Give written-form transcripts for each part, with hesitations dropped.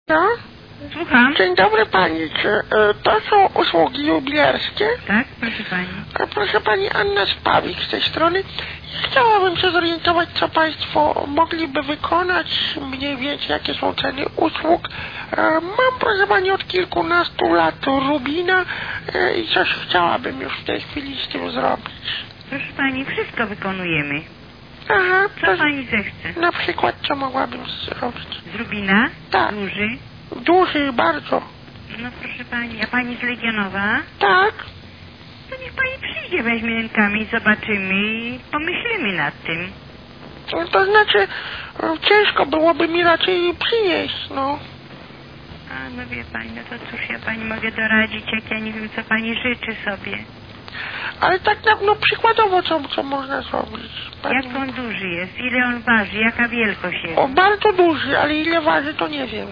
No? Słucham. Dzień dobry pani, czy to są usługi jubilerskie? Tak, proszę pani. Proszę pani, Anna Spawik z tej strony. Chciałabym się zorientować, co państwo mogliby wykonać, mniej więcej jakie są ceny usług. Mam, proszę pani, od kilkunastu lat Rubina i coś chciałabym już w tej chwili z tym zrobić. Proszę pani, wszystko wykonujemy. Aha, Co pani zechce? na przykład co mogłabym zrobić? Z Rubina? Tak. Duży? Duży bardzo. No proszę pani, a pani z Legionowa? Tak. To niech pani przyjdzie, weźmie rękami, zobaczymy i pomyślimy nad tym. To znaczy, ciężko byłoby mi raczej przynieść, no. A no wie pani, no to cóż ja pani mogę doradzić, jak ja nie wiem, co pani życzy sobie. Ale tak no przykładowo, co można zrobić? Pani... Jak on duży jest? Ile on waży? Jaka wielkość jest? O, bardzo duży, ale ile waży, to nie wiem.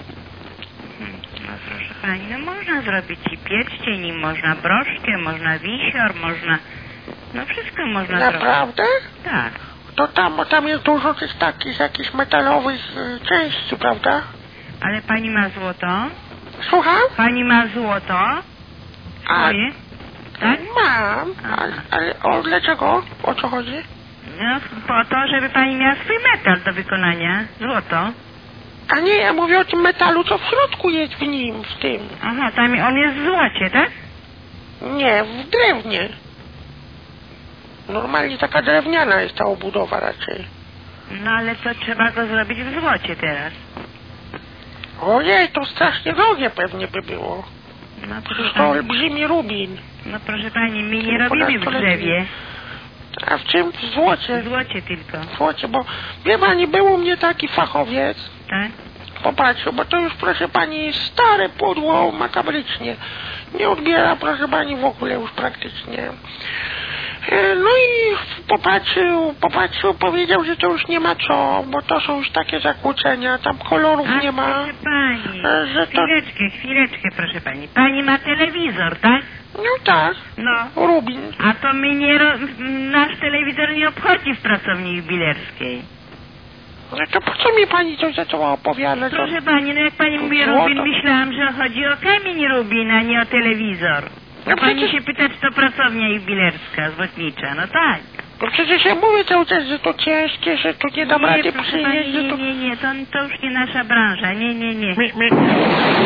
No proszę pani, no można zrobić i pierścień, i można broszkę, można wisior, można... No wszystko można Naprawdę? zrobić. Tak. To tam jest dużo tych takich jakichś metalowych części, prawda? Ale pani ma złoto? Słucham? Pani ma złoto? Swoje? Tak? Mam. Ale dlaczego? O co chodzi? No po to, żeby pani miała swój metal do wykonania. Złoto. A nie, ja mówię o tym metalu, co w środku jest w nim, w tym. Aha, tam on jest w złocie, tak? Nie, w drewnie. Normalnie taka drewniana jest ta obudowa raczej. No ale to trzeba go zrobić w złocie teraz. Ojej, to strasznie drogie pewnie by było. No Przecież proszę to pani. olbrzymi rubin. No proszę pani, my nie robimy w drzewie. A w czym? W złocie. W złocie tylko. W złocie, bo wie pani, był u mnie taki fachowiec. Tak? Popatrzył, bo to już, proszę pani, stare pudło makabrycznie. Nie odbiera, proszę pani, w ogóle już praktycznie. No i popatrzył, powiedział, że to już nie ma co, bo to są już takie zakłócenia, tam kolorów nie ma. Proszę pani, że to... chwileczkę, proszę pani. Pani ma telewizor, tak? No tak, No. rubin. A to my nasz telewizor nie obchodzi w pracowni jubilerskiej. No to po co mi pani coś zaczęła opowiadać? Proszę pani, no jak pani mówi rubin, myślałam, że chodzi o kamień rubin, a nie o telewizor. No Pani przecież... się pyta, czy to pracownia jubilerska, złotnicza. No tak. No przecież ja mówię cały czas, że to ciężkie, że tu nie dam rady proszę przynieść, pani, że to... nie, to już nie nasza branża, nie.